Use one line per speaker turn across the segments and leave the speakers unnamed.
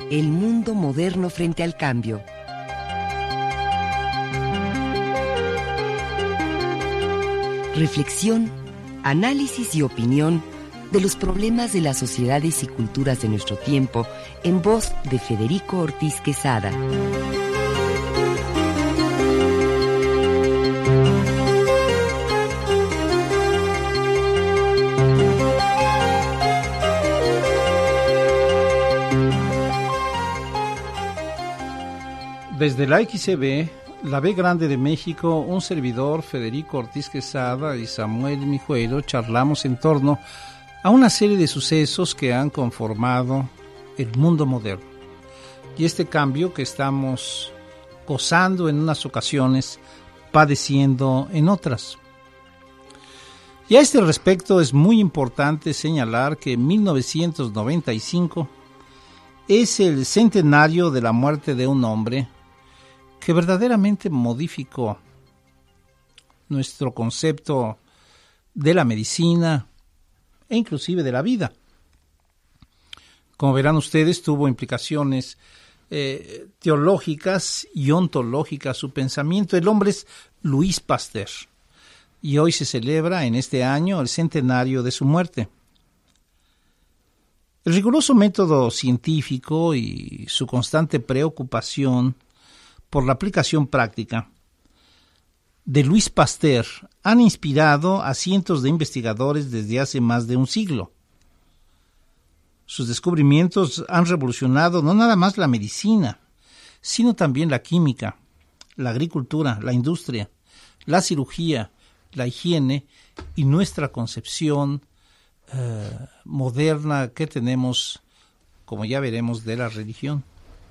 El mundo moderno frente al cambio. Reflexión, análisis y opinión de los problemas de las sociedades y culturas de nuestro tiempo en voz de Federico Ortiz Quesada.
Desde la XCB, la B Grande de México, un servidor, Federico Ortiz Quesada y Samuel Mijueiro, charlamos en torno a una serie de sucesos que han conformado el mundo moderno y este cambio que estamos gozando en unas ocasiones, padeciendo en otras. Y a este respecto es muy importante señalar que 1995 es el centenario de la muerte de un hombre que verdaderamente modificó nuestro concepto de la medicina e inclusive de la vida. Como verán ustedes, tuvo implicaciones teológicas y ontológicas su pensamiento. El hombre es Louis Pasteur y hoy se celebra en este año el centenario de su muerte. El riguroso método científico y su constante preocupación por la aplicación práctica de Louis Pasteur han inspirado a cientos de investigadores desde hace más de un siglo. Sus descubrimientos han revolucionado no nada más la medicina, sino también la química, la agricultura, la industria, la cirugía, la higiene y nuestra concepción moderna que tenemos, como ya veremos, de la religión.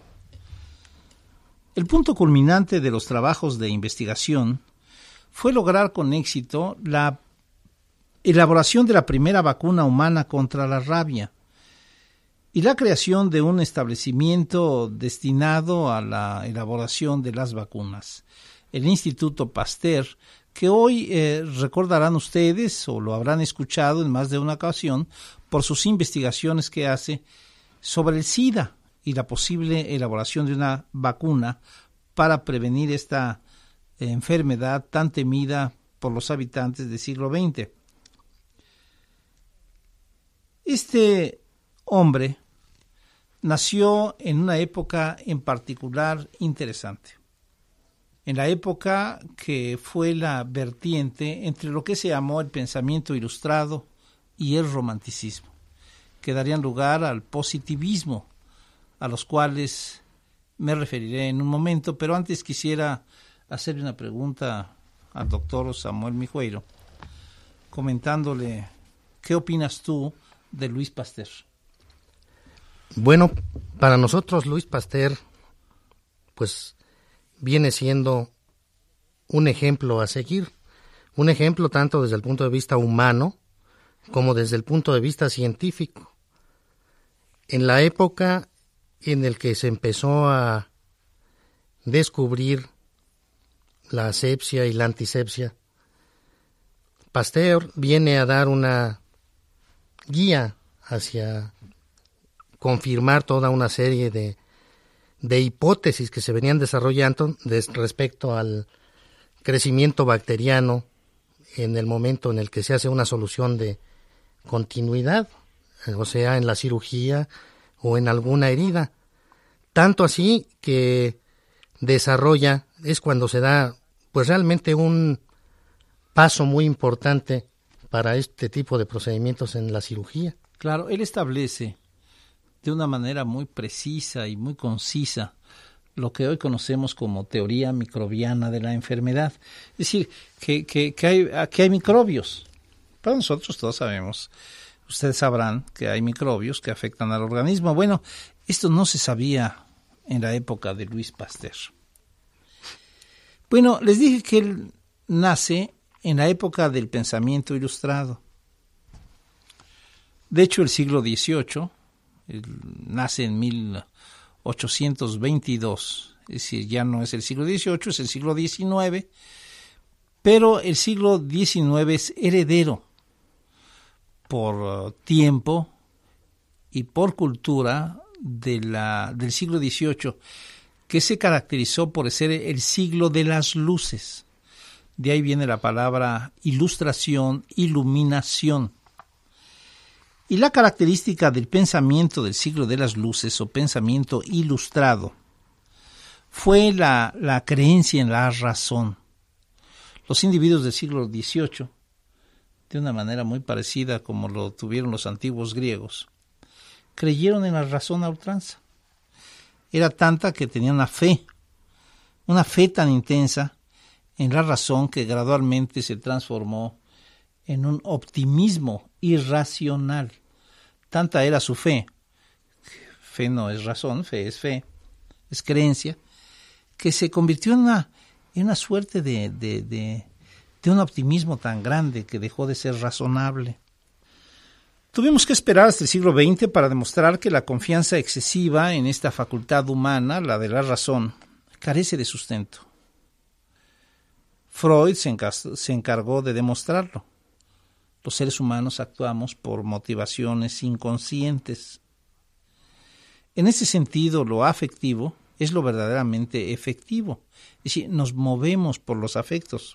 El punto culminante de los trabajos de investigación fue lograr con éxito la elaboración de la primera vacuna humana contra la rabia y la creación de un establecimiento destinado a la elaboración de las vacunas, el Instituto Pasteur, que hoy recordarán ustedes o lo habrán escuchado en más de una ocasión por sus investigaciones que hace sobre el SIDA y la posible elaboración de una vacuna para prevenir esta enfermedad tan temida por los habitantes del siglo XX. Este hombre nació en una época en particular interesante, en la época que fue la vertiente entre lo que se llamó el pensamiento ilustrado y el romanticismo, que darían lugar al positivismo, a los cuales me referiré en un momento, pero antes quisiera hacerle una pregunta al doctor Samuel Mijueiro, comentándole qué opinas tú de Louis Pasteur.
Bueno, para nosotros Louis Pasteur, pues viene siendo un ejemplo a seguir, un ejemplo tanto desde el punto de vista humano como desde el punto de vista científico. En la época en el que se empezó a descubrir la asepsia y la antisepsia, Pasteur viene a dar una guía hacia confirmar toda una serie de hipótesis que se venían desarrollando respecto al crecimiento bacteriano en el momento en el que se hace una solución de continuidad, o sea, en la cirugía o en alguna herida. Tanto así que desarrolla, es cuando se da pues realmente un paso muy importante para este tipo de procedimientos en la cirugía.
Claro, él establece de una manera muy precisa y muy concisa lo que hoy conocemos como teoría microbiana de la enfermedad. Es decir, que hay microbios. Para nosotros todos sabemos, ustedes sabrán que hay microbios que afectan al organismo. Bueno, esto no se sabía en la época de Louis Pasteur. Bueno, les dije que él nace en la época del pensamiento ilustrado. De hecho, el siglo XVIII, él nace en 1822, es decir, ya no es el siglo XVIII, es el siglo XIX, pero el siglo XIX es heredero por tiempo y por cultura del siglo XVIII, que se caracterizó por ser el siglo de las luces. De ahí viene la palabra ilustración, iluminación. Y la característica del pensamiento del siglo de las luces o pensamiento ilustrado fue la creencia en la razón. Los individuos del siglo XVIII, de una manera muy parecida como lo tuvieron los antiguos griegos, creyeron en la razón a ultranza. Era tanta que tenían una fe tan intensa en la razón que gradualmente se transformó en un optimismo irracional. Tanta era su fe no es razón, fe es creencia, que se convirtió en una suerte de un optimismo tan grande que dejó de ser razonable. Tuvimos que esperar hasta el siglo XX para demostrar que la confianza excesiva en esta facultad humana, la de la razón, carece de sustento. Freud se encargó de demostrarlo. Los seres humanos actuamos por motivaciones inconscientes. En ese sentido, lo afectivo es lo verdaderamente efectivo. Es decir, nos movemos por los afectos.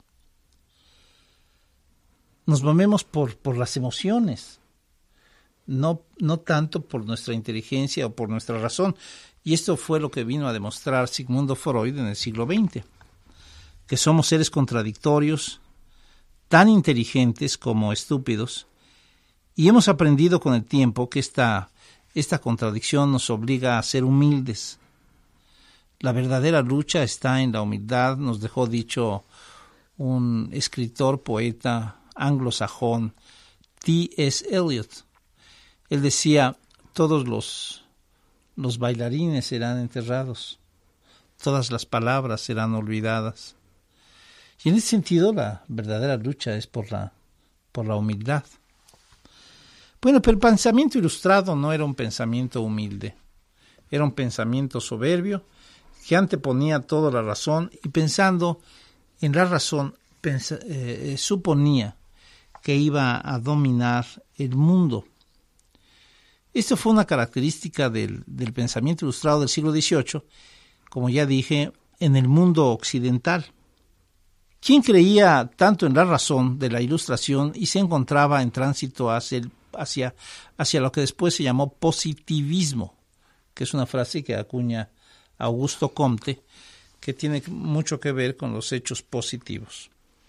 Nos movemos por las emociones. No tanto por nuestra inteligencia o por nuestra razón. Y esto fue lo que vino a demostrar Sigmund Freud en el siglo XX, que somos seres contradictorios, tan inteligentes como estúpidos, y hemos aprendido con el tiempo que esta contradicción nos obliga a ser humildes. La verdadera lucha está en la humildad, nos dejó dicho un escritor, poeta anglosajón, T.S. Eliot. Él decía, todos los bailarines serán enterrados, todas las palabras serán olvidadas. Y en ese sentido, la verdadera lucha es por la humildad. Bueno, pero el pensamiento ilustrado no era un pensamiento humilde, era un pensamiento soberbio que anteponía toda la razón y pensando en la razón suponía que iba a dominar el mundo. Esto fue una característica del pensamiento ilustrado del siglo XVIII, como ya dije, en el mundo occidental. Quien creía tanto en la razón de la ilustración y se encontraba en tránsito hacia lo que después se llamó positivismo, que es una frase que acuña Augusto Comte, que tiene mucho que ver con los hechos positivos.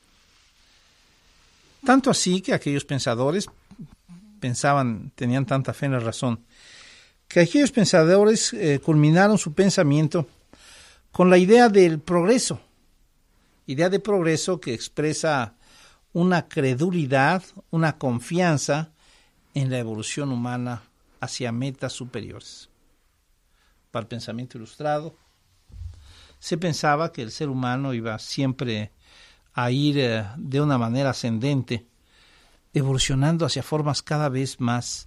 Tanto así que aquellos pensadores tenían tanta fe en la razón, que aquellos pensadores culminaron su pensamiento con la idea del progreso, idea de progreso que expresa una credulidad, una confianza en la evolución humana hacia metas superiores. Para el pensamiento ilustrado, se pensaba que el ser humano iba siempre a ir de una manera ascendente, evolucionando hacia formas cada vez más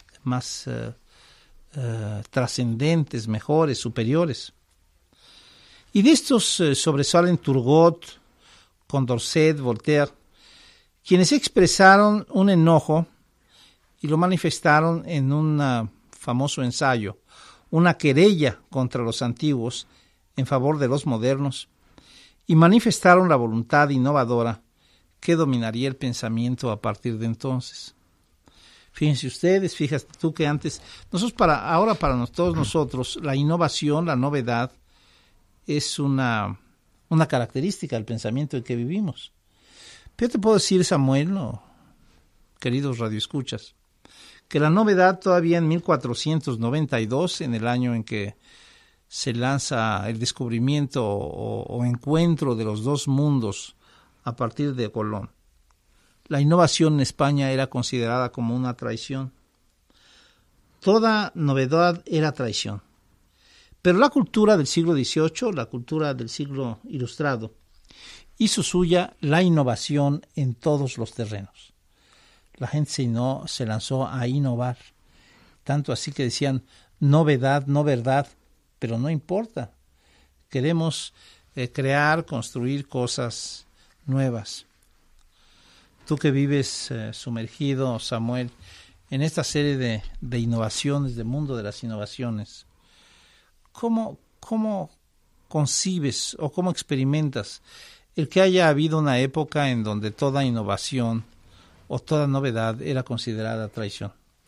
trascendentes, mejores, superiores. Y de estos sobresalen Turgot, Condorcet, Voltaire, quienes expresaron un enojo y lo manifestaron en un famoso ensayo, una querella contra los antiguos en favor de los modernos, y manifestaron la voluntad innovadora que dominaría el pensamiento a partir de entonces. Fíjense ustedes, fíjate tú que antes, ahora para todos nosotros, la innovación, la novedad, es una característica del pensamiento en que vivimos. Pero te puedo decir, Samuel, queridos radioescuchas, que la novedad todavía en 1492, en el año en que se lanza el descubrimiento o encuentro de los dos mundos a partir de Colón, la innovación en España era considerada como una traición. Toda novedad era traición. Pero la cultura del siglo XVIII, la cultura del siglo ilustrado, hizo suya la innovación en todos los terrenos. La gente se lanzó a innovar, tanto así que decían novedad, no verdad, pero no importa. Queremos crear, construir cosas nuevas. Tú que vives sumergido, Samuel, en esta serie de innovaciones, del mundo de las innovaciones, ¿cómo concibes o cómo experimentas el que haya habido una época en donde toda innovación o toda novedad era considerada traición?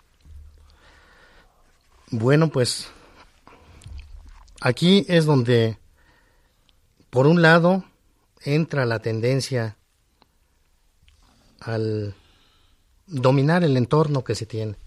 Bueno, pues aquí es donde, por un lado, entra la tendencia al dominar el entorno que se tiene.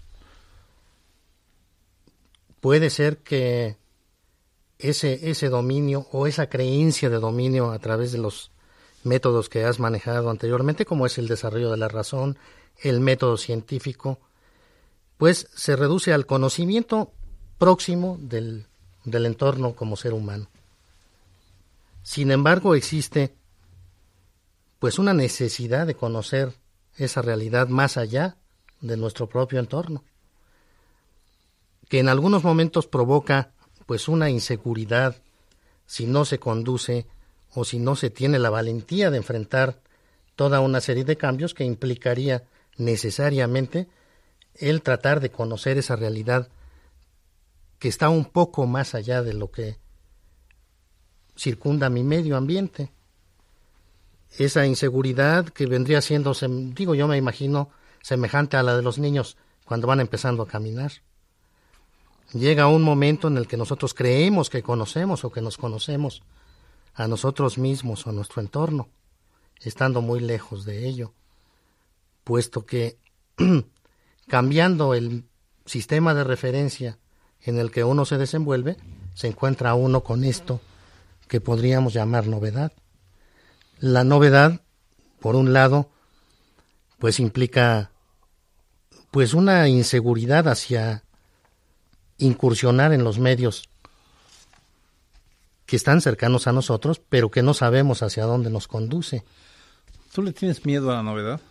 Puede ser que ese dominio o esa creencia de dominio a través de los métodos que has manejado anteriormente, como es el desarrollo de la razón, el método científico, pues se reduce al conocimiento próximo del entorno como ser humano. Sin embargo, existe pues una necesidad de conocer esa realidad más allá de nuestro propio entorno, que en algunos momentos provoca pues una inseguridad si no se conduce o si no se tiene la valentía de enfrentar toda una serie de cambios que implicaría necesariamente el tratar de conocer esa realidad que está un poco más allá de lo que circunda mi medio ambiente. Esa inseguridad que vendría siendo, yo me imagino, semejante a la de los niños cuando van empezando a caminar. Llega un momento en el que nosotros creemos que conocemos o que nos conocemos a nosotros mismos o a nuestro entorno, estando muy lejos de ello, puesto que cambiando el sistema de referencia en el que uno se desenvuelve, se encuentra uno con esto que podríamos llamar novedad. La novedad, por un lado, pues implica pues una inseguridad hacia incursionar en los medios que están cercanos a nosotros, pero que no sabemos hacia dónde nos conduce.
¿Tú le tienes miedo a la novedad?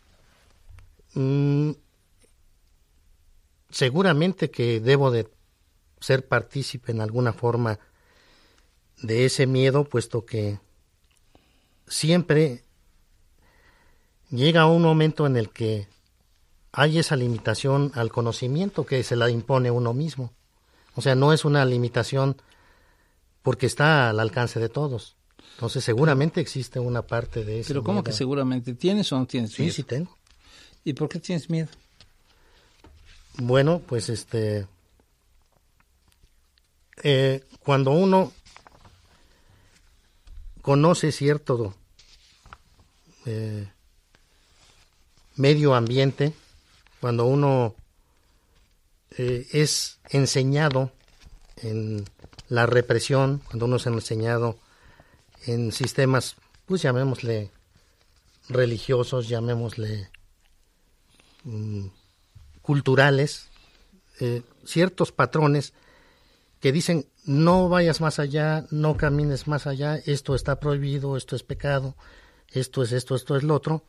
Seguramente que debo de ser partícipe en alguna forma de ese miedo, puesto que siempre llega un momento en el que hay esa limitación al conocimiento que se la impone uno mismo. O sea, no es una limitación porque está al alcance de todos. Entonces, seguramente existe una parte de eso.
¿Pero cómo miedo? Que seguramente? ¿Tienes o no tienes miedo?
Sí tengo.
¿Y por qué tienes miedo?
Bueno, pues cuando uno conoce cierto medio ambiente, cuando uno es enseñado en la represión, cuando uno es enseñado en sistemas, pues llamémosle religiosos, llamémosle culturales, ciertos patrones que dicen no vayas más allá, no camines más allá, esto está prohibido, esto es pecado, esto es esto, esto es lo otro.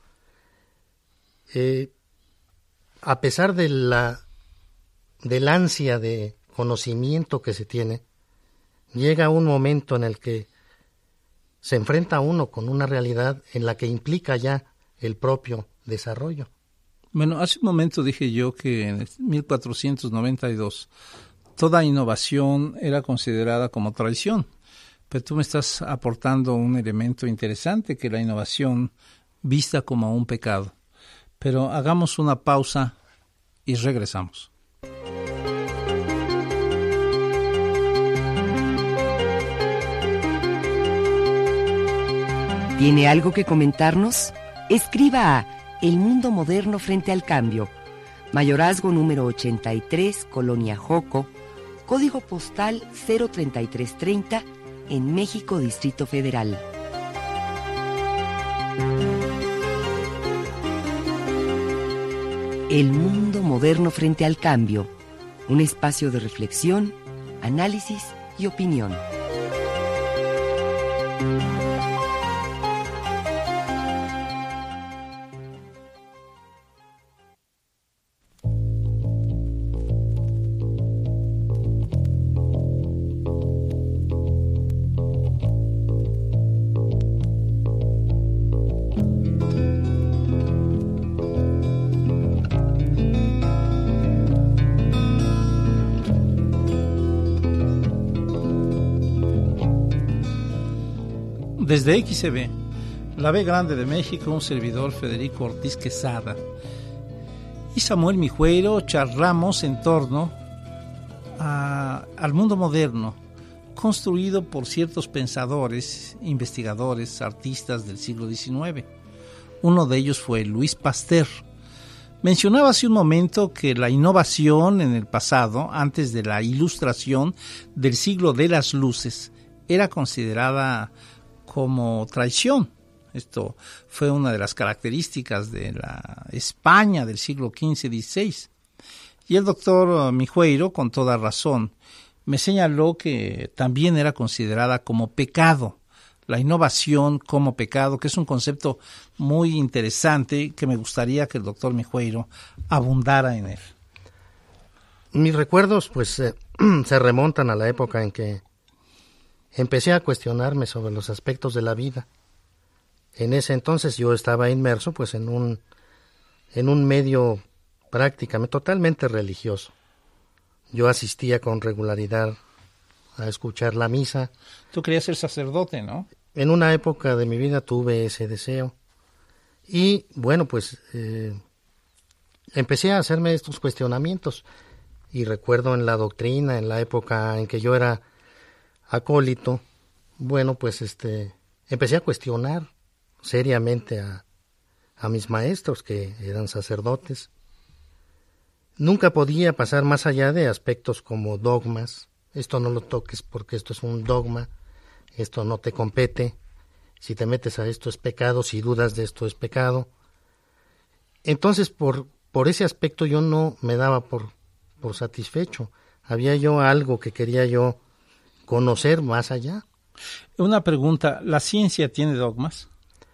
A pesar de del ansia de conocimiento que se tiene, llega un momento en el que se enfrenta uno con una realidad en la que implica ya el propio desarrollo.
Bueno, hace un momento dije yo que en 1492 toda innovación era considerada como traición, pero tú me estás aportando un elemento interesante, que la innovación vista como un pecado. Pero hagamos una pausa y regresamos.
¿Tiene algo que comentarnos? Escriba a El Mundo Moderno Frente al Cambio, Mayorazgo número 83, Colonia Joco, código postal 03330, en México, Distrito Federal. El Mundo Moderno Frente al Cambio, un espacio de reflexión, análisis y opinión.
Desde XCB, la B Grande de México, un servidor Federico Ortiz Quesada y Samuel Mijueiro charlamos en torno al mundo moderno, construido por ciertos pensadores, investigadores, artistas del siglo XIX. Uno de ellos fue Louis Pasteur. Mencionaba hace un momento que la innovación en el pasado, antes de la Ilustración del siglo de las luces, era considerada como traición. Esto fue una de las características de la España del siglo XV-XVI. Y el doctor Mijueiro, con toda razón, me señaló que también era considerada como pecado, la innovación como pecado, que es un concepto muy interesante que me gustaría que el doctor Mijueiro abundara en él.
Mis recuerdos pues se remontan a la época en que empecé a cuestionarme sobre los aspectos de la vida. En ese entonces yo estaba inmerso pues en un medio prácticamente totalmente religioso. Yo asistía con regularidad a escuchar la misa.
Tú querías ser sacerdote, ¿no?
En una época de mi vida tuve ese deseo. Y bueno, pues empecé a hacerme estos cuestionamientos. Y recuerdo en la doctrina, en la época en que yo era acólito, bueno, pues empecé a cuestionar seriamente a mis maestros que eran sacerdotes. Nunca podía pasar más allá de aspectos como dogmas. Esto no lo toques porque esto es un dogma, esto no te compete. Si te metes a esto es pecado, si dudas de esto es pecado. Entonces, por ese aspecto yo no me daba por satisfecho. Había yo algo que quería yo conocer más allá.
Una pregunta, ¿la ciencia tiene dogmas?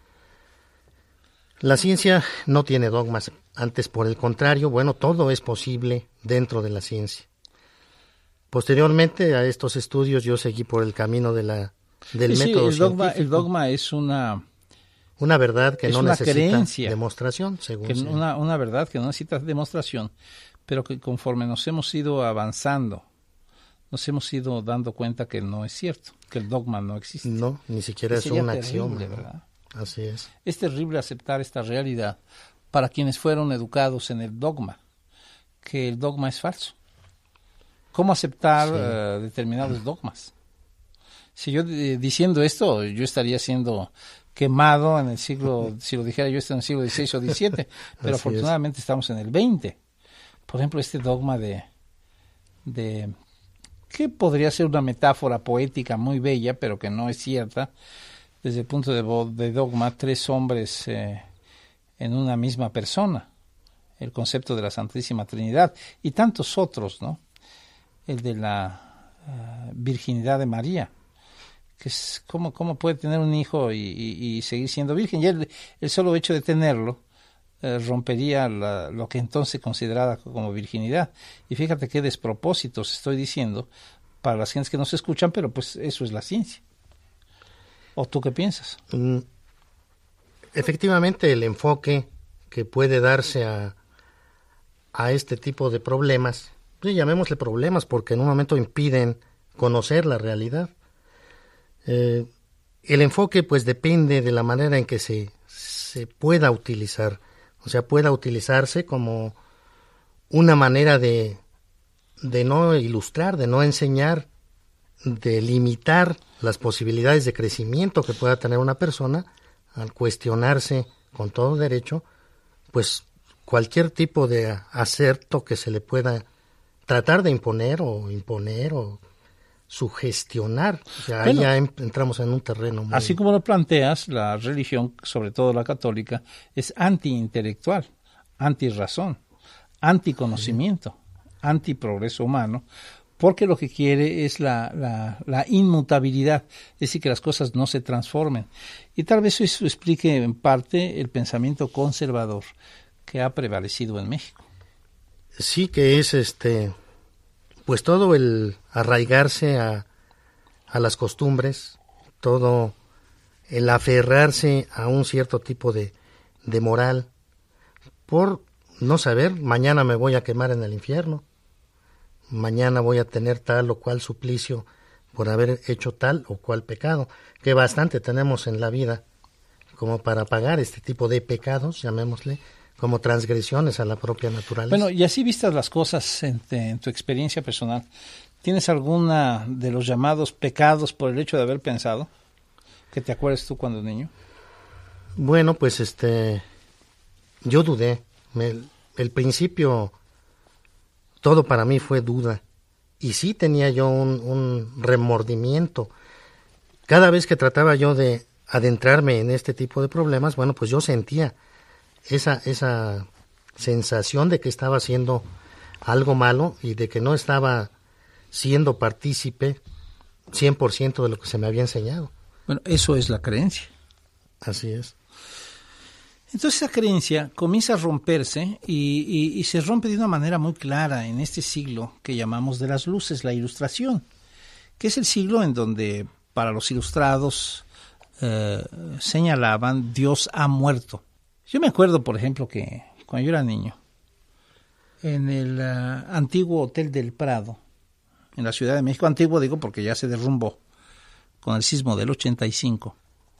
La ciencia no tiene dogmas. Antes, por el contrario, bueno, todo es posible dentro de la ciencia. Posteriormente a estos estudios yo seguí por el camino del método científico.
El dogma es una
verdad que no necesita
creencia,
demostración, según
una verdad que no necesita demostración, pero que conforme nos hemos ido avanzando, nos hemos ido dando cuenta que no es cierto, que el dogma no existe.
No, ni siquiera es un axioma,
¿verdad?
Así es.
Es terrible aceptar esta realidad para quienes fueron educados en el dogma, que el dogma es falso. ¿Cómo aceptar determinados dogmas? Si yo diciendo esto, yo estaría siendo quemado en el siglo, si lo dijera yo, en el siglo XVI o XVII, pero afortunadamente estamos en el XX. Por ejemplo, este dogma de que podría ser una metáfora poética muy bella, pero que no es cierta, desde el punto de dogma, tres hombres en una misma persona, el concepto de la Santísima Trinidad, y tantos otros, ¿no? El de la virginidad de María, que es cómo puede tener un hijo y seguir siendo virgen. Y el solo hecho de tenerlo rompería lo que entonces se consideraba como virginidad. Y fíjate qué despropósitos estoy diciendo para las gentes que no se escuchan, pero pues eso es la ciencia. ¿O tú qué piensas?
Efectivamente, el enfoque que puede darse a este tipo de problemas, sí, llamémosle problemas porque en un momento impiden conocer la realidad. El enfoque pues depende de la manera en que se pueda utilizar, o sea, pueda utilizarse como una manera de no ilustrar, de no enseñar, de limitar las posibilidades de crecimiento que pueda tener una persona al cuestionarse con todo derecho, pues cualquier tipo de acerto que se le pueda tratar de imponer o sugestionar. O sea, ahí ya entramos en un terreno muy...
Así como lo planteas, la religión, sobre todo la católica, es antiintelectual, antirrazón, anticonocimiento, antiprogreso humano, porque lo que quiere es la inmutabilidad, es decir, que las cosas no se transformen. Y tal vez eso explique en parte el pensamiento conservador que ha prevalecido en México.
Sí, que es pues todo el arraigarse a las costumbres, todo el aferrarse a un cierto tipo de moral, por no saber, mañana me voy a quemar en el infierno, mañana voy a tener tal o cual suplicio por haber hecho tal o cual pecado, que bastante tenemos en la vida como para pagar este tipo de pecados, llamémosle, como transgresiones a la propia naturaleza.
Bueno, y así vistas las cosas en tu experiencia personal, ¿tienes alguna de los llamados pecados por el hecho de haber pensado? ¿Que te acuerdas tú cuando niño?
Bueno, pues yo dudé. El principio, todo para mí fue duda. Y sí tenía yo un remordimiento. Cada vez que trataba yo de adentrarme en este tipo de problemas, bueno, pues yo sentía esa sensación de que estaba haciendo algo malo y de que no estaba siendo partícipe 100% de lo que se me había enseñado.
Bueno, eso es la creencia.
Así es.
Entonces esa creencia comienza a romperse y se rompe de una manera muy clara en este siglo que llamamos de las luces, la Ilustración, que es el siglo en donde para los ilustrados señalaban Dios ha muerto. Yo me acuerdo, por ejemplo, que cuando yo era niño, en el antiguo Hotel del Prado, en la Ciudad de México, antiguo digo porque ya se derrumbó con el sismo del 85,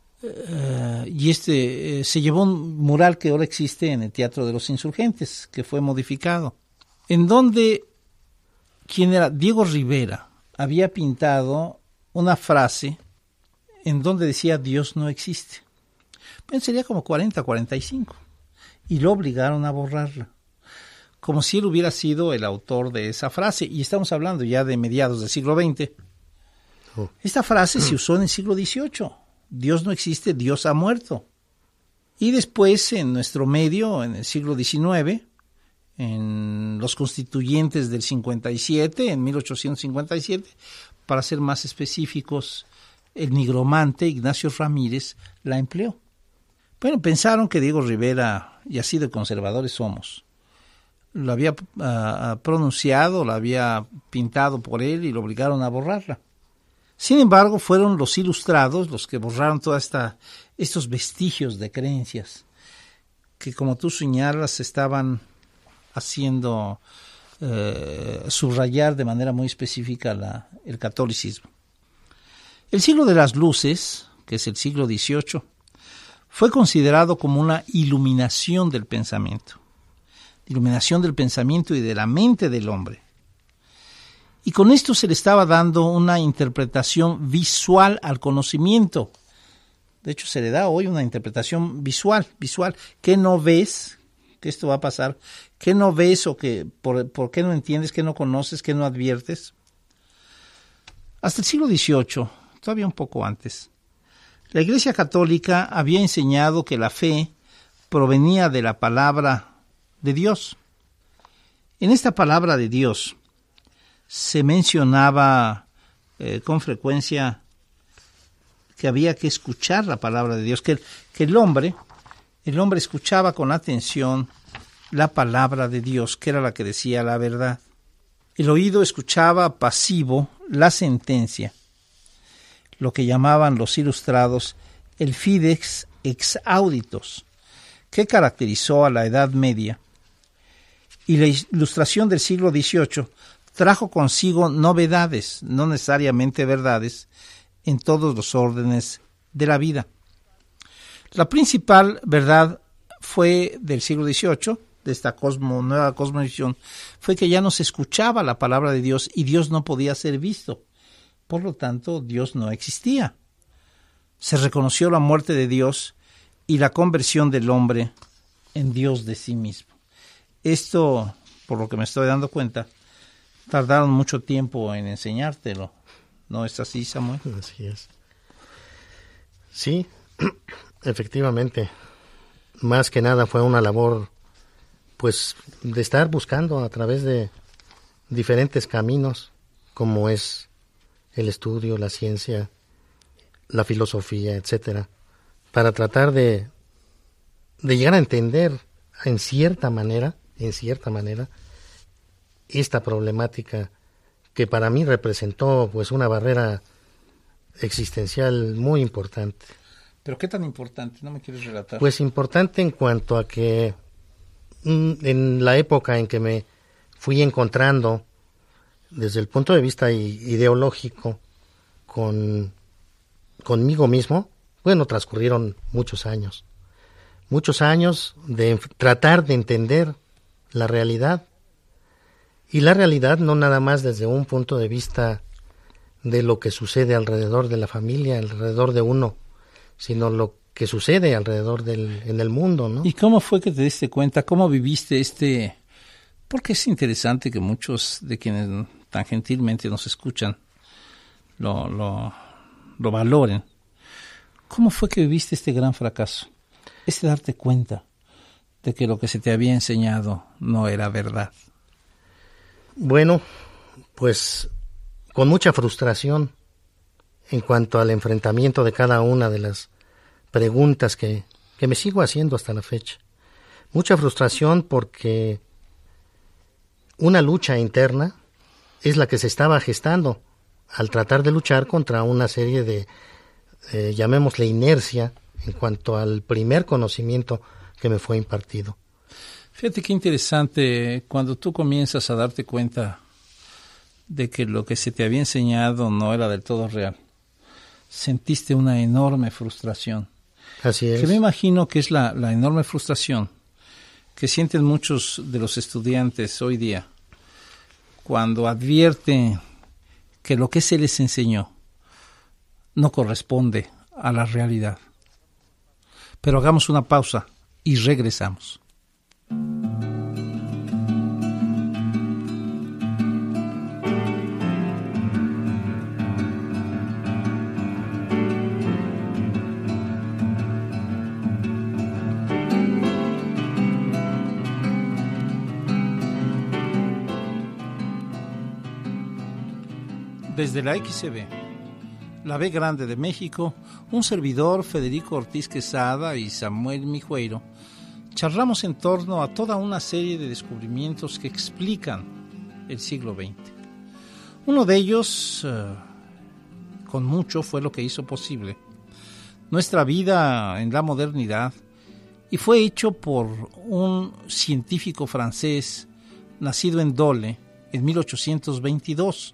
y se llevó un mural que ahora existe en el Teatro de los Insurgentes, que fue modificado, en donde quien era Diego Rivera había pintado una frase en donde decía Dios no existe. Pues sería como 40, 45, y lo obligaron a borrarla, como si él hubiera sido el autor de esa frase, y estamos hablando ya de mediados del siglo XX. Esta frase se usó en el siglo XVIII. Dios no existe, Dios ha muerto. Y después en nuestro medio, en el siglo XIX, en los constituyentes del 57, en 1857, para ser más específicos, el nigromante Ignacio Ramírez la empleó. Bueno, pensaron que Diego Rivera, y así de conservadores somos, lo había pronunciado, la había pintado por él y lo obligaron a borrarla. Sin embargo, fueron los ilustrados los que borraron todos estos vestigios de creencias que, como tú señalas, estaban haciendo subrayar de manera muy específica el catolicismo. El siglo de las luces, que es el siglo XVIII, fue considerado como una iluminación del pensamiento y de la mente del hombre. Y con esto se le estaba dando una interpretación visual al conocimiento. De hecho, se le da hoy una interpretación visual. ¿Qué no ves? Que esto va a pasar. ¿Qué no ves o por qué no entiendes? ¿Qué no conoces? ¿Qué no adviertes? Hasta el siglo XVIII, todavía un poco antes, la Iglesia Católica había enseñado que la fe provenía de la palabra de Dios. En esta palabra de Dios se mencionaba con frecuencia que había que escuchar la palabra de Dios, que el hombre escuchaba con atención la palabra de Dios, que era la que decía la verdad. El oído escuchaba pasivo la sentencia, lo que llamaban los ilustrados el fidex ex auditos, que caracterizó a la Edad Media. Y la Ilustración del siglo XVIII trajo consigo novedades, no necesariamente verdades, en todos los órdenes de la vida. La principal verdad fue del siglo XVIII, de esta nueva cosmovisión, fue que ya no se escuchaba la palabra de Dios y Dios no podía ser visto. Por lo tanto, Dios no existía. Se reconoció la muerte de Dios y la conversión del hombre en Dios de sí mismo. Esto, por lo que me estoy dando cuenta, tardaron mucho tiempo en enseñártelo. ¿No es así, Samuel?
Así es. Sí, efectivamente. Más que nada fue una labor, pues, de estar buscando a través de diferentes caminos, como es el estudio, la ciencia, la filosofía, etcétera, para tratar de llegar a entender en cierta manera, esta problemática que para mí representó pues una barrera existencial muy importante.
¿Pero qué tan importante? ¿No me quieres relatar?
Pues importante en cuanto a que en la época en que me fui encontrando desde el punto de vista ideológico conmigo mismo, bueno, transcurrieron muchos años de tratar de entender la realidad, y la realidad no nada más desde un punto de vista de lo que sucede alrededor de la familia, alrededor de uno, sino lo que sucede alrededor en el mundo, ¿no?
¿Y cómo fue que te diste cuenta? ¿Cómo viviste porque es interesante que muchos de quienes tan gentilmente nos escuchan lo valoren? ¿Cómo fue que viviste este gran fracaso? Darte cuenta de que lo que se te había enseñado no era verdad.
Bueno, pues con mucha frustración en cuanto al enfrentamiento de cada una de las preguntas que me sigo haciendo hasta la fecha. Mucha frustración porque una lucha interna es la que se estaba gestando al tratar de luchar contra una serie de, llamémosle inercia, en cuanto al primer conocimiento que me fue impartido.
Fíjate qué interesante, cuando tú comienzas a darte cuenta de que lo que se te había enseñado no era del todo real, sentiste una enorme frustración.
Así es.
Que me imagino que es la enorme frustración que sienten muchos de los estudiantes hoy día cuando advierten que lo que se les enseñó no corresponde a la realidad. Pero hagamos una pausa y regresamos. Desde la XCB, la B Grande de México, un servidor, Federico Ortiz Quesada y Samuel Mijueiro, charlamos en torno a toda una serie de descubrimientos que explican el siglo XX. Uno de ellos, con mucho, fue lo que hizo posible nuestra vida en la modernidad, y fue hecho por un científico francés nacido en Dole en 1822,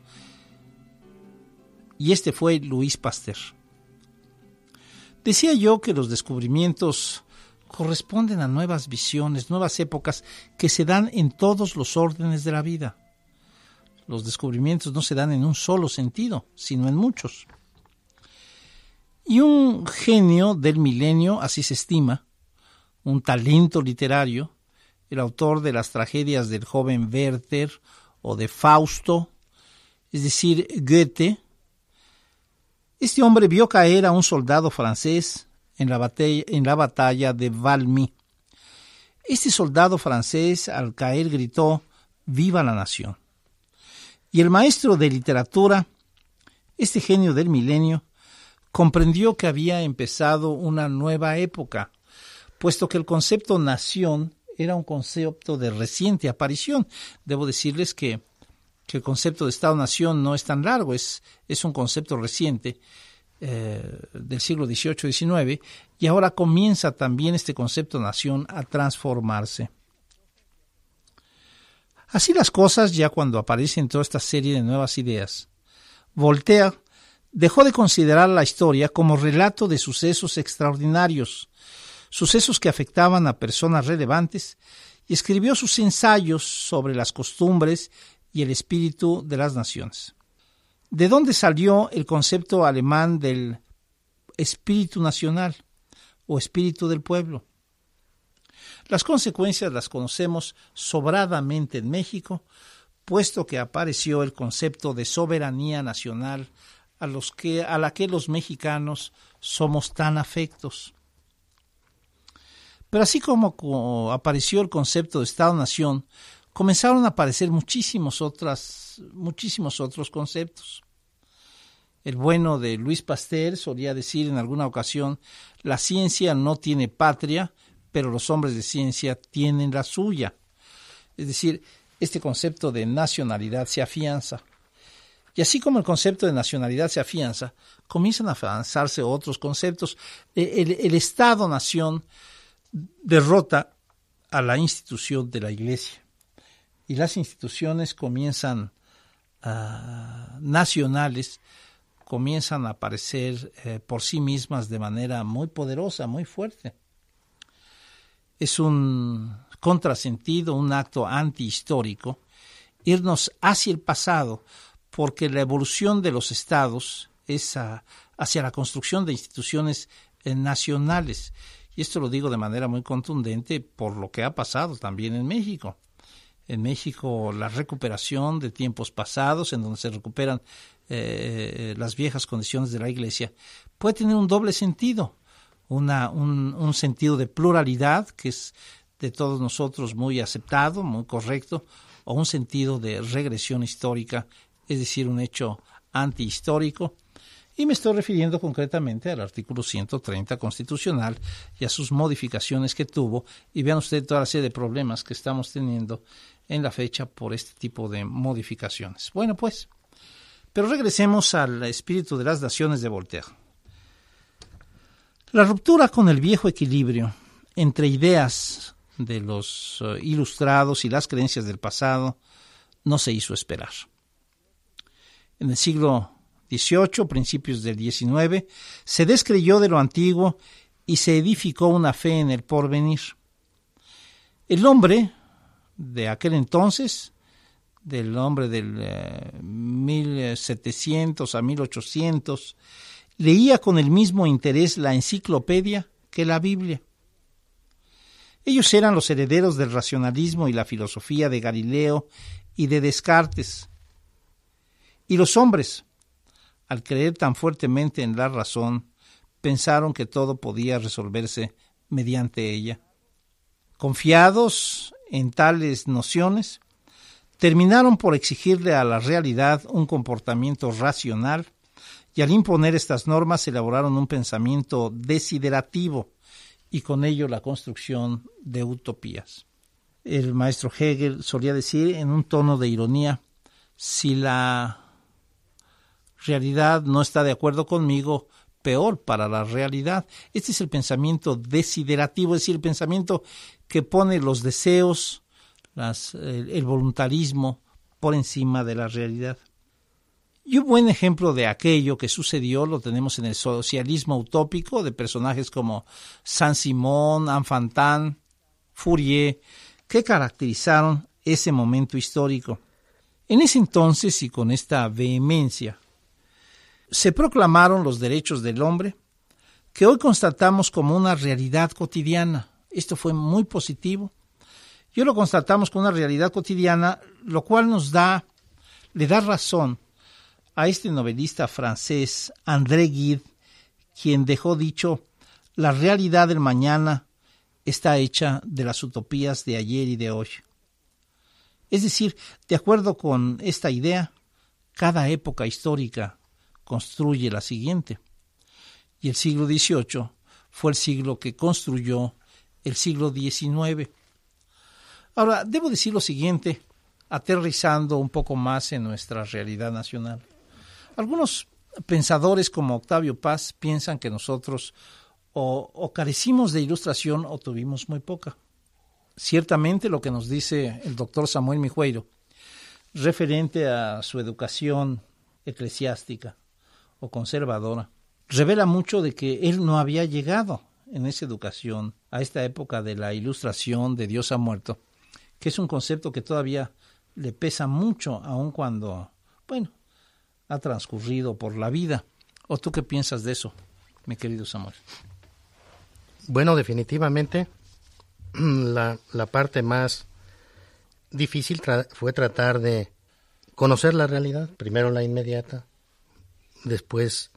y este fue Louis Pasteur. Decía yo que los descubrimientos corresponden a nuevas visiones, nuevas épocas que se dan en todos los órdenes de la vida. Los descubrimientos no se dan en un solo sentido, sino en muchos. Y un genio del milenio, así se estima, un talento literario, el autor de las tragedias del joven Werther o de Fausto, es decir, Goethe. Este hombre vio caer a un soldado francés en la batalla de Valmy. Este soldado francés, al caer, gritó: ¡Viva la nación! Y el maestro de literatura, este genio del milenio, comprendió que había empezado una nueva época, puesto que el concepto nación era un concepto de reciente aparición. Debo decirles que el concepto de Estado-Nación no es tan largo, es un concepto reciente del siglo XVIII-XIX, y ahora comienza también este concepto nación a transformarse. Así las cosas, ya cuando aparecen toda esta serie de nuevas ideas, Voltaire dejó de considerar la historia como relato de sucesos extraordinarios, sucesos que afectaban a personas relevantes, y escribió sus ensayos sobre las costumbres y el espíritu de las naciones. ¿De dónde salió el concepto alemán del espíritu nacional o espíritu del pueblo? Las consecuencias las conocemos sobradamente en México, puesto que apareció el concepto de soberanía nacional a la que los mexicanos somos tan afectos. Pero así como apareció el concepto de Estado-Nación, comenzaron a aparecer muchísimos otros conceptos. El bueno de Louis Pasteur solía decir en alguna ocasión: la ciencia no tiene patria, pero los hombres de ciencia tienen la suya. Es decir, este concepto de nacionalidad se afianza. Y así como el concepto de nacionalidad se afianza, comienzan a afianzarse otros conceptos. El Estado-Nación derrota a la institución de la Iglesia, y las instituciones comienzan nacionales comienzan a aparecer por sí mismas de manera muy poderosa, muy fuerte. Es un contrasentido, un acto antihistórico, irnos hacia el pasado, porque la evolución de los estados es hacia la construcción de instituciones nacionales. Y esto lo digo de manera muy contundente por lo que ha pasado también en México. En México, la recuperación de tiempos pasados, en donde se recuperan las viejas condiciones de la Iglesia, puede tener un doble sentido. Un sentido de pluralidad, que es de todos nosotros muy aceptado, muy correcto, o un sentido de regresión histórica, es decir, un hecho antihistórico. Y me estoy refiriendo concretamente al artículo 130 constitucional y a sus modificaciones que tuvo. Y vean ustedes toda la serie de problemas que estamos teniendo en la fecha por este tipo de modificaciones. Bueno, pues, pero regresemos al espíritu de las naciones de Voltaire. La ruptura con el viejo equilibrio entre ideas de los ilustrados y las creencias del pasado no se hizo esperar. En el siglo XVIII, principios del XIX, se descreyó de lo antiguo y se edificó una fe en el porvenir. El hombre de aquel entonces, del hombre del 1700 a 1800, leía con el mismo interés la enciclopedia que la Biblia. Ellos eran los herederos del racionalismo y la filosofía de Galileo y de Descartes. Y los hombres, al creer tan fuertemente en la razón, pensaron que todo podía resolverse mediante ella. Confiados en tales nociones, terminaron por exigirle a la realidad un comportamiento racional, y al imponer estas normas elaboraron un pensamiento desiderativo y con ello la construcción de utopías. El maestro Hegel solía decir en un tono de ironía: si la realidad no está de acuerdo conmigo, peor para la realidad. Este es el pensamiento desiderativo, es decir, el pensamiento que pone los deseos, el voluntarismo por encima de la realidad. Y un buen ejemplo de aquello que sucedió lo tenemos en el socialismo utópico de personajes como Saint-Simon, Enfantin, Fourier, que caracterizaron ese momento histórico. En ese entonces y con esta vehemencia se proclamaron los derechos del hombre, que hoy constatamos como una realidad cotidiana. Esto fue muy positivo. Y hoy lo constatamos como una realidad cotidiana, lo cual le da razón a este novelista francés André Gide, quien dejó dicho: la realidad del mañana está hecha de las utopías de ayer y de hoy. Es decir, de acuerdo con esta idea, cada época histórica construye la siguiente. Y el siglo XVIII fue el siglo que construyó el siglo XIX. Ahora, debo decir lo siguiente, aterrizando un poco más en nuestra realidad nacional. Algunos pensadores como Octavio Paz piensan que nosotros o carecimos de ilustración o tuvimos muy poca. Ciertamente lo que nos dice el doctor Samuel Mijueiro referente a su educación eclesiástica o conservadora revela mucho de que él no había llegado en esa educación a esta época de la ilustración de Dios ha muerto, que es un concepto que todavía le pesa mucho aun cuando, ha transcurrido por la vida. ¿O tú qué piensas de eso, mi querido Samuel?
Bueno, definitivamente la parte más difícil fue tratar de conocer la realidad, primero la inmediata, después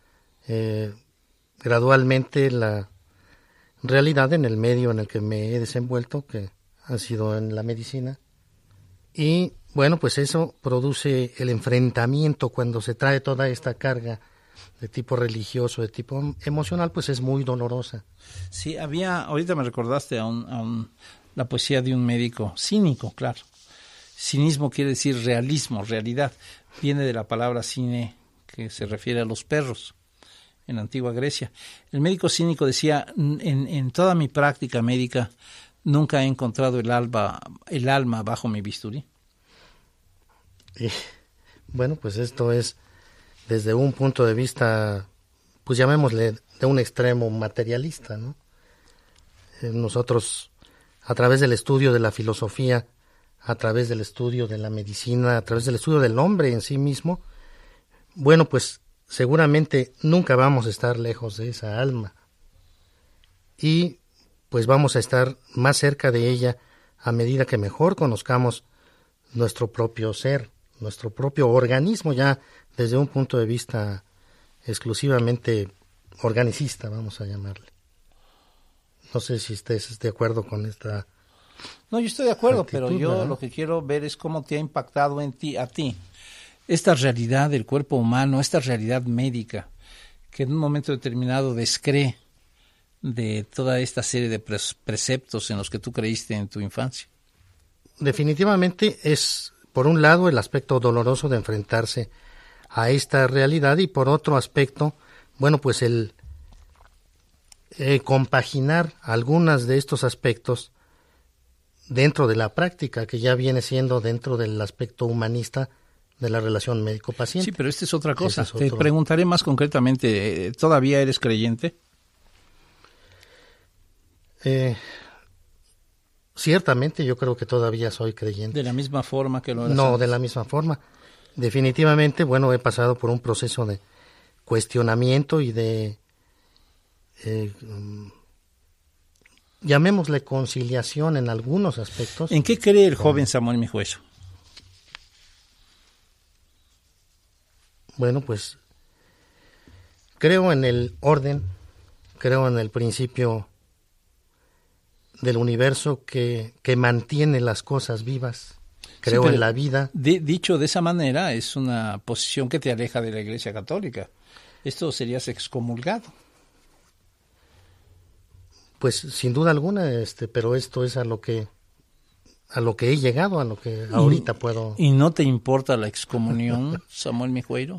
gradualmente la realidad en el medio en el que me he desenvuelto, que ha sido en la medicina. Y bueno, pues eso produce el enfrentamiento cuando se trae toda esta carga de tipo religioso, de tipo emocional, pues es muy dolorosa.
Sí, ahorita me recordaste la poesía de un médico cínico, claro. Cinismo quiere decir realismo, realidad. Viene de la palabra cine, que se refiere a los perros en la antigua Grecia. El médico cínico decía: en toda mi práctica médica nunca he encontrado el alma bajo mi bisturí.
Y, bueno, pues esto es desde un punto de vista, pues llamémosle de un extremo materialista, ¿no? Nosotros, a través del estudio de la filosofía, a través del estudio de la medicina, a través del estudio del hombre en sí mismo, bueno, pues seguramente nunca vamos a estar lejos de esa alma y pues vamos a estar más cerca de ella a medida que mejor conozcamos nuestro propio ser, nuestro propio organismo, ya desde un punto de vista exclusivamente organicista, vamos a llamarle. No sé si estés de acuerdo con esta...
No, yo estoy de acuerdo,
actitud,
pero yo
¿verdad?
lo que quiero ver es cómo te ha impactado a ti, esta realidad del cuerpo humano, esta realidad médica, que en un momento determinado descree de toda esta serie de preceptos en los que tú creíste en tu infancia.
Definitivamente es, por un lado, el aspecto doloroso de enfrentarse a esta realidad y por otro aspecto, bueno, pues el compaginar algunas de estos aspectos dentro de la práctica, que ya viene siendo dentro del aspecto humanista de la relación médico-paciente.
Sí, pero esta es otra cosa.
Ese es
Te preguntaré más concretamente, ¿todavía eres creyente?
Ciertamente yo creo que todavía soy creyente.
¿De la misma forma que lo eras
No,
antes?
de la misma forma. Definitivamente, bueno, he pasado por un proceso de cuestionamiento y de, llamémosle conciliación en algunos aspectos.
¿En qué cree el joven Samuel Mijueso?
Bueno, pues creo en el orden, creo en el principio del universo que mantiene las cosas vivas. Creo
Sí, pero
en la vida.
Dicho de esa manera, es una posición que te aleja de la Iglesia Católica. Esto serías excomulgado.
Pues sin duda alguna, pero esto es a lo que he llegado, a lo que ahorita puedo.
¿Y no te importa la excomunión, Samuel Mijueiro?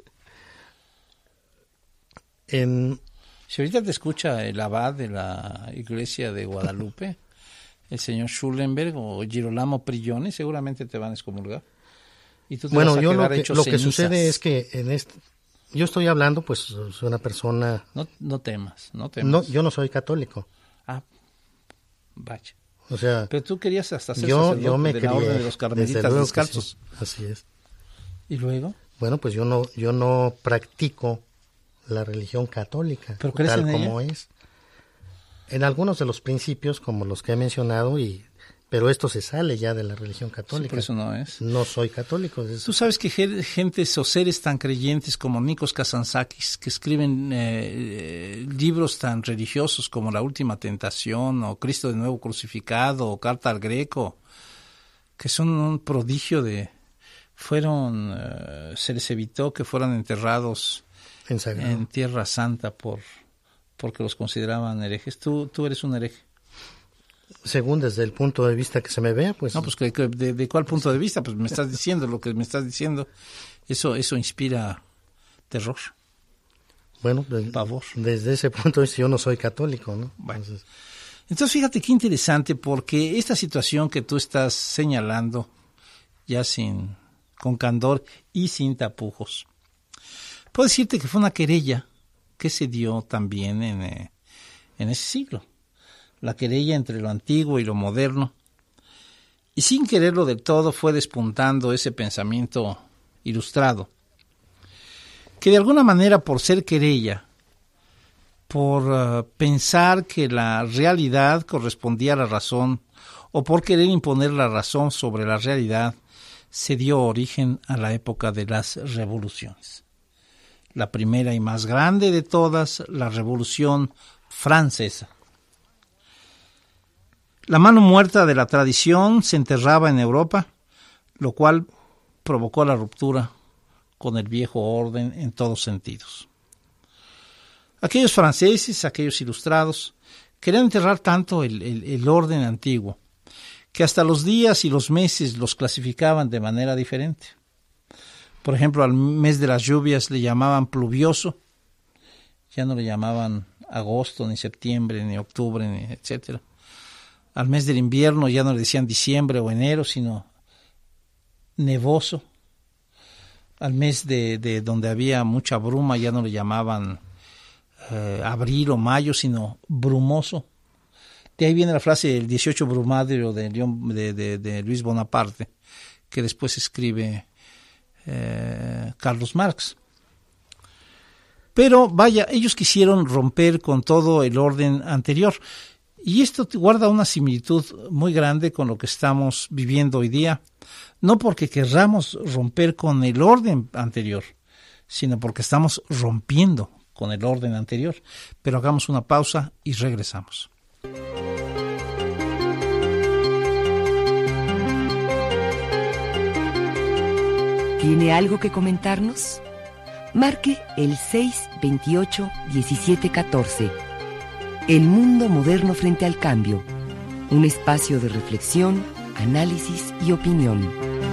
Si ahorita te escucha el abad de la Iglesia de Guadalupe, el señor Schulenberg o Girolamo Prigioni, seguramente te van a excomulgar. Y tú te vas a
Yo
quedar
lo
hecho
que
cenizas.
sucede es que yo estoy hablando, pues soy una persona.
No temas.
No, yo no soy católico.
Ah, vaya.
O sea,
pero tú querías hasta ser
yo
sacerdote
me
de
crié,
la orden de los carmelitas descalzos.
Sí, así es.
¿Y luego?
Bueno, pues yo no practico la religión católica,
¿Pero crees
tal
en
como
ella?
es. En algunos de los principios, como los que he mencionado, pero esto se sale ya de la religión católica.
Sí, por eso no es.
No soy católico.
Tú sabes que gentes o seres tan creyentes como Nikos Kazantzakis, que escriben libros tan religiosos como La Última Tentación o Cristo de Nuevo Crucificado o Carta al Greco, que son un prodigio se les evitó que fueran enterrados en Tierra Santa porque los consideraban herejes. Tú eres un hereje.
Según desde el punto de vista que se me vea, pues...
No, pues ¿de cuál punto de vista? Pues me estás diciendo lo que me estás diciendo. Eso inspira terror.
Bueno,
pavor.
Desde ese punto de vista yo no soy católico, ¿no?
Bueno. Entonces fíjate qué interesante, porque esta situación que tú estás señalando, ya con candor y sin tapujos, puedo decirte que fue una querella que se dio también en ese siglo. La querella entre lo antiguo y lo moderno. Y sin quererlo del todo fue despuntando ese pensamiento ilustrado, que de alguna manera por ser querella, por pensar que la realidad correspondía a la razón, o por querer imponer la razón sobre la realidad, se dio origen a la época de las revoluciones. La primera y más grande de todas, la Revolución Francesa. La mano muerta de la tradición se enterraba en Europa, lo cual provocó la ruptura con el viejo orden en todos sentidos. Aquellos franceses, aquellos ilustrados, querían enterrar tanto el orden antiguo, que hasta los días y los meses los clasificaban de manera diferente. Por ejemplo, al mes de las lluvias le llamaban pluvioso, ya no le llamaban agosto, ni septiembre, ni octubre, ni etcétera. Al mes del invierno ya no le decían diciembre o enero, sino nevoso. al mes de donde había mucha bruma, ya no le llamaban abril o mayo, sino brumoso. De ahí viene la frase el 18 brumario de Luis Bonaparte, que después escribe Carlos Marx. Pero vaya, ellos quisieron romper con todo el orden anterior. Y esto guarda una similitud muy grande con lo que estamos viviendo hoy día. No porque querramos romper con el orden anterior, sino porque estamos rompiendo con el orden anterior. Pero hagamos una pausa y regresamos.
¿Tiene algo que comentarnos? Marque el 628-1714. El mundo moderno frente al cambio. Un espacio de reflexión, análisis y opinión.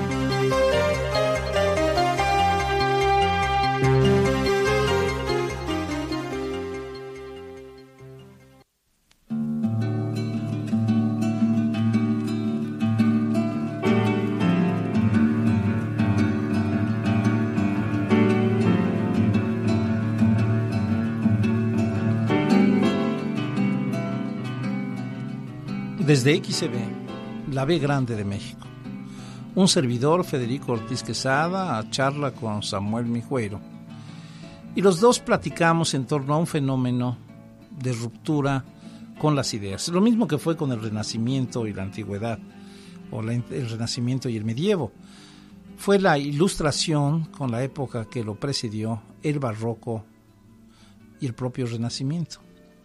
Desde XCB, la B grande de México. Un servidor, Federico Ortiz Quesada, charla con Samuel Mijueiro. Y los dos platicamos en torno a un fenómeno de ruptura con las ideas. Lo mismo que fue con el Renacimiento y la Antigüedad, o el Renacimiento y el Medievo. Fue la Ilustración con la época que lo precedió, el Barroco y el propio Renacimiento.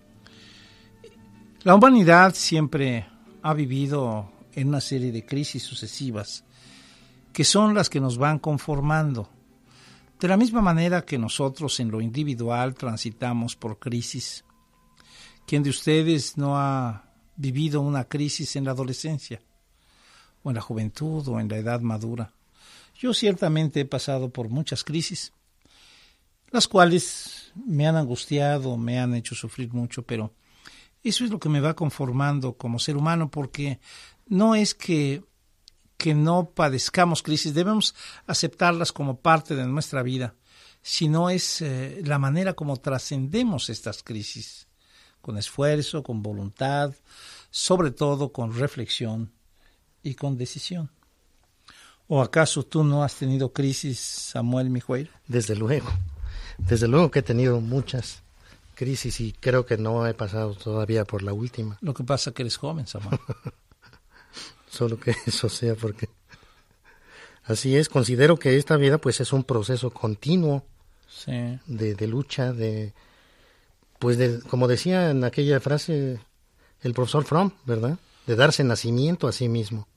La humanidad siempre ha vivido en una serie de crisis sucesivas que son las que nos van conformando. De la misma manera que nosotros en lo individual transitamos por crisis. ¿Quién de ustedes no ha vivido una crisis en la adolescencia, o en la juventud, o en la edad madura? Yo ciertamente he pasado por muchas crisis, las cuales me han angustiado, me han hecho sufrir mucho, pero eso es lo que me va conformando como ser humano, porque no es que no padezcamos crisis, debemos aceptarlas como parte de nuestra vida, sino es la manera como trascendemos estas crisis, con esfuerzo, con voluntad, sobre todo con reflexión y con decisión. ¿O acaso tú no has tenido crisis, Samuel Mijueiro?
Desde luego que he tenido muchas crisis y creo que no he pasado todavía por la última.
Lo que pasa es que eres joven, Samuel.
Solo que eso sea porque así es. Considero que esta vida pues es un proceso continuo,
sí,
de lucha, como decía en aquella frase el profesor Fromm, ¿verdad? De darse nacimiento a sí mismo.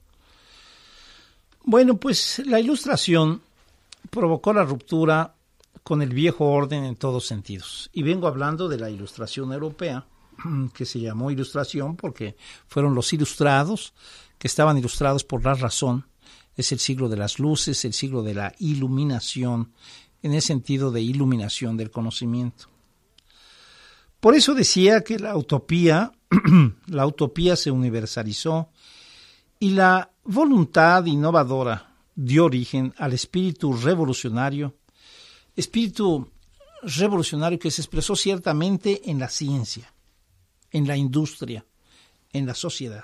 Bueno, pues la Ilustración provocó la ruptura con el viejo orden en todos sentidos. Y vengo hablando de la Ilustración europea, que se llamó Ilustración porque fueron los ilustrados, que estaban ilustrados por la razón. Es el siglo de las luces, el siglo de la iluminación, en el sentido de iluminación del conocimiento. Por eso decía que la utopía se universalizó y la voluntad innovadora dio origen al espíritu revolucionario que se expresó ciertamente en la ciencia, en la industria, en la sociedad.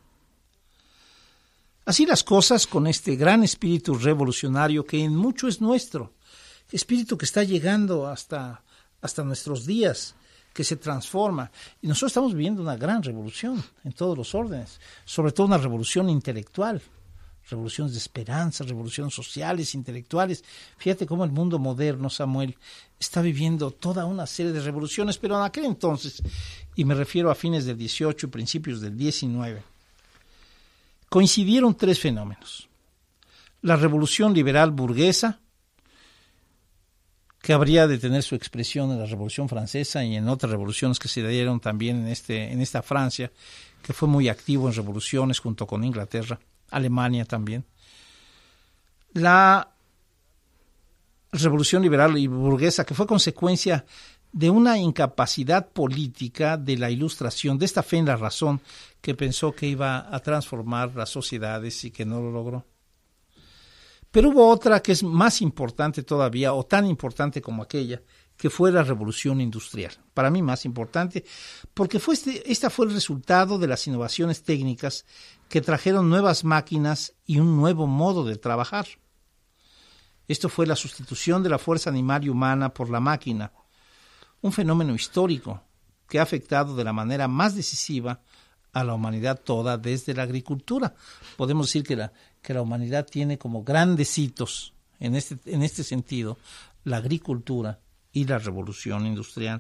Así las cosas con este gran espíritu revolucionario que en mucho es nuestro, espíritu que está llegando hasta nuestros días, que se transforma. Y nosotros estamos viviendo una gran revolución en todos los órdenes, sobre todo una revolución intelectual, revoluciones de esperanza, revoluciones sociales, intelectuales. Fíjate cómo el mundo moderno, Samuel, está viviendo toda una serie de revoluciones, pero en aquel entonces, y me refiero a fines del 18 y principios del 19, coincidieron tres fenómenos. La revolución liberal burguesa, que habría de tener su expresión en la Revolución Francesa y en otras revoluciones que se dieron también en esta Francia, que fue muy activo en revoluciones junto con Inglaterra, Alemania también. La revolución liberal y burguesa, que fue consecuencia de una incapacidad política de la Ilustración, de esta fe en la razón, que pensó que iba a transformar las sociedades y que no lo logró. Pero hubo otra que es más importante todavía, o tan importante como aquella, que fue la revolución industrial. Para mí más importante, porque esta fue el resultado de las innovaciones técnicas que trajeron nuevas máquinas y un nuevo modo de trabajar. Esto fue la sustitución de la fuerza animal y humana por la máquina, un fenómeno histórico que ha afectado de la manera más decisiva a la humanidad toda desde la agricultura. Podemos decir que la humanidad tiene como grandes hitos en este sentido la agricultura y la revolución industrial.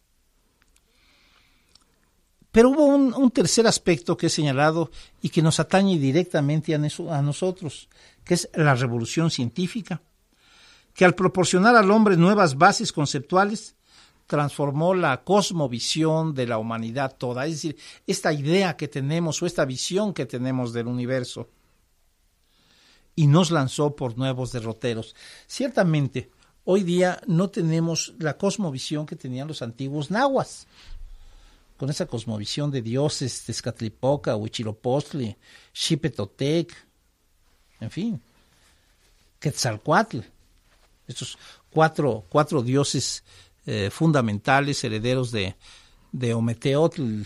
Pero hubo un tercer aspecto que he señalado y que nos atañe directamente a nosotros, que es la revolución científica, que al proporcionar al hombre nuevas bases conceptuales, transformó la cosmovisión de la humanidad toda, es decir, esta idea que tenemos o esta visión que tenemos del universo, y nos lanzó por nuevos derroteros. Ciertamente, hoy día no tenemos la cosmovisión que tenían los antiguos nahuas, con esa cosmovisión de dioses, Tezcatlipoca, Huitzilopochtli, Xipetotec, en fin, Quetzalcoatl, estos cuatro dioses fundamentales, herederos de Ometeotl,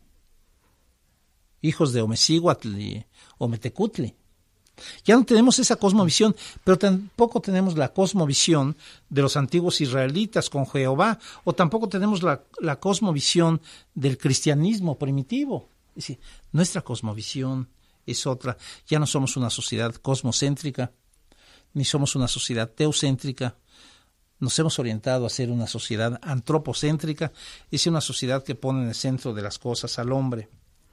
hijos de Omecíhuatl y Ometecutli. Ya no tenemos esa cosmovisión, pero tampoco tenemos la cosmovisión de los antiguos israelitas con Jehová, o tampoco tenemos la cosmovisión del cristianismo primitivo. Es decir, nuestra cosmovisión es otra. Ya no somos una sociedad cosmocéntrica, ni somos una sociedad teocéntrica. Nos hemos orientado a ser una sociedad antropocéntrica, es una sociedad que pone en el centro de las cosas al hombre.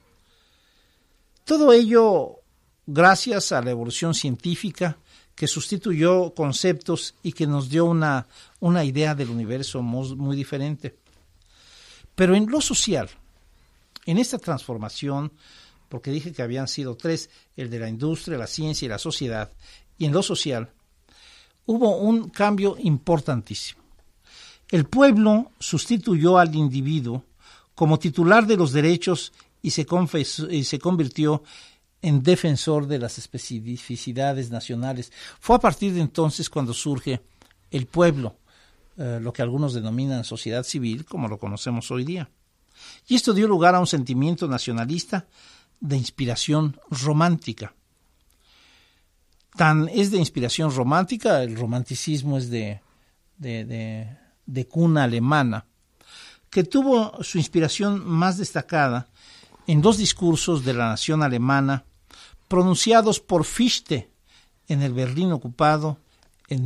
Todo ello gracias a la evolución científica que sustituyó conceptos y que nos dio una idea del universo muy diferente. Pero en lo social, en esta transformación, porque dije que habían sido tres, el de la industria, la ciencia y la sociedad, y en lo social, hubo un cambio importantísimo. El pueblo sustituyó al individuo como titular de los derechos y se convirtió en defensor de las especificidades nacionales. Fue a partir de entonces cuando surge el pueblo, lo que algunos denominan sociedad civil, como lo conocemos hoy día. Y esto dio lugar a un sentimiento nacionalista de inspiración romántica. Tan es de inspiración romántica, el romanticismo es de cuna alemana, que tuvo su inspiración más destacada en dos discursos de la nación alemana pronunciados por Fichte en el Berlín ocupado en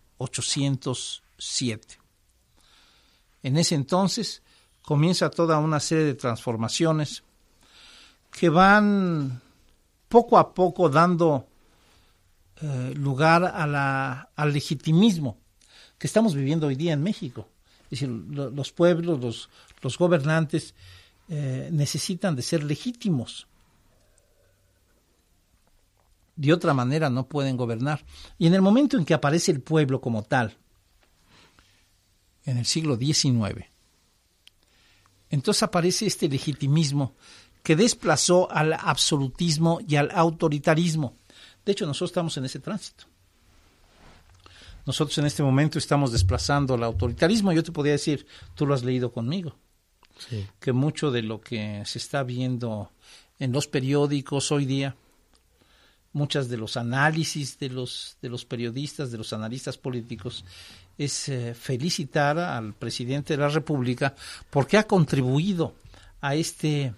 1807. En ese entonces comienza toda una serie de transformaciones que van poco a poco dando lugar al legitimismo que estamos viviendo hoy día en México. Es decir, los pueblos, los gobernantes necesitan de ser legítimos. De otra manera no pueden gobernar. Y en el momento en que aparece el pueblo como tal, en el siglo XIX, entonces aparece este legitimismo que desplazó al absolutismo y al autoritarismo. De hecho, nosotros estamos en ese tránsito. Nosotros en este momento estamos desplazando al autoritarismo. Yo te podría decir, tú lo has leído conmigo, sí, que mucho de lo que se está viendo en los periódicos hoy día, muchas de los análisis de los periodistas, de los analistas políticos, es felicitar al presidente de la República porque ha contribuido a este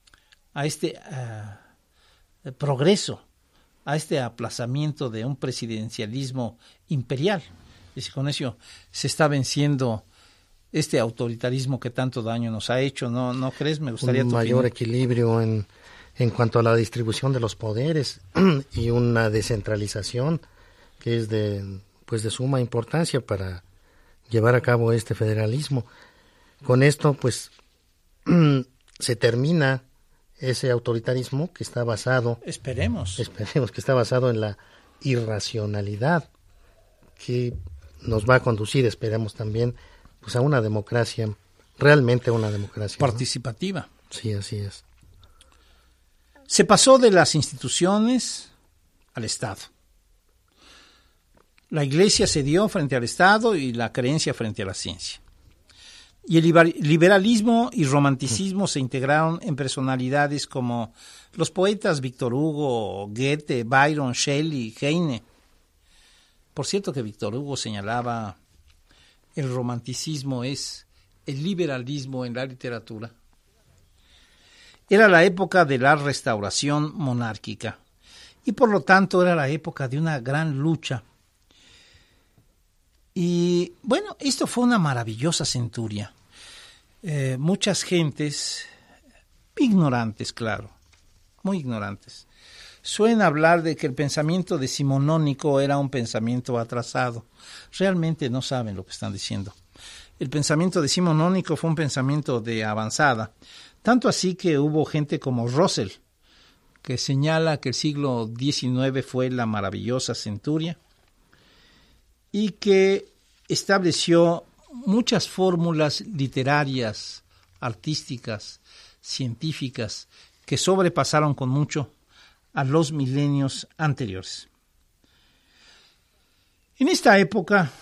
progreso, a este aplazamiento de un presidencialismo imperial. Es decir, con eso se está venciendo este autoritarismo que tanto daño nos ha hecho, ¿no crees? Me gustaría
un mayor equilibrio en cuanto a la distribución de los poderes y una descentralización que es de suma importancia para llevar a cabo este federalismo. Con esto, pues, se termina ese autoritarismo que está basado, esperemos que está basado en la irracionalidad, que nos va a conducir, esperemos también, pues a una democracia, realmente una democracia
participativa, ¿no?
Sí, así es.
Se pasó de las instituciones al Estado. La Iglesia cedió frente al Estado y la creencia frente a la ciencia. Y el liberalismo y romanticismo se integraron en personalidades como los poetas Víctor Hugo, Goethe, Byron, Shelley, Heine. Por cierto que Víctor Hugo señalaba: el romanticismo es el liberalismo en la literatura. Era la época de la restauración monárquica y por lo tanto era la época de una gran lucha. Y bueno, esto fue una maravillosa centuria. Muchas gentes, ignorantes, claro, muy ignorantes, suelen hablar de que el pensamiento decimonónico era un pensamiento atrasado. Realmente no saben lo que están diciendo. El pensamiento decimonónico fue un pensamiento de avanzada, tanto así que hubo gente como Russell, que señala que el siglo XIX fue la maravillosa centuria y que estableció muchas fórmulas literarias, artísticas, científicas, que sobrepasaron con mucho a los milenios anteriores. En esta época,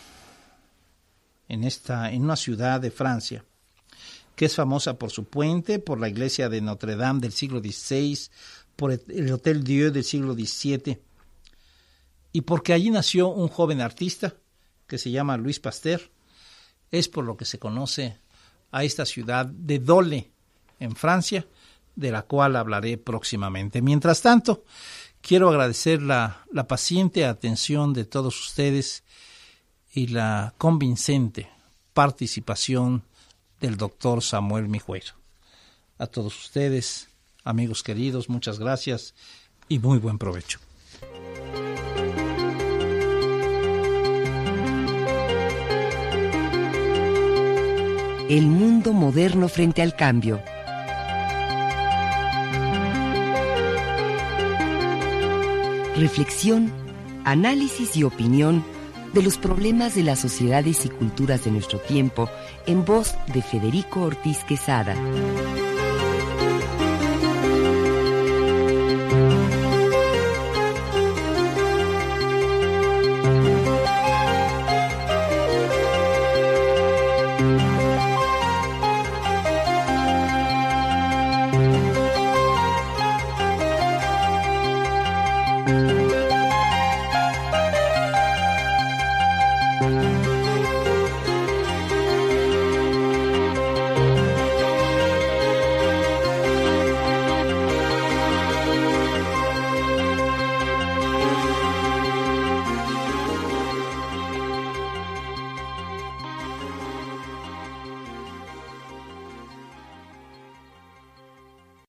en una ciudad de Francia, que es famosa por su puente, por la iglesia de Notre Dame del siglo XVI, por el Hotel Dieu del siglo XVII, y porque allí nació un joven artista que se llama Louis Pasteur, es por lo que se conoce a esta ciudad de Dole, en Francia, de la cual hablaré próximamente. Mientras tanto, quiero agradecer la paciente atención de todos ustedes y la convincente participación del doctor Samuel Mijueiro. A todos ustedes, amigos queridos, muchas gracias y muy buen provecho.
El mundo moderno frente al cambio. Reflexión, análisis y opinión de los problemas de las sociedades y culturas de nuestro tiempo en voz de Federico Ortiz Quesada.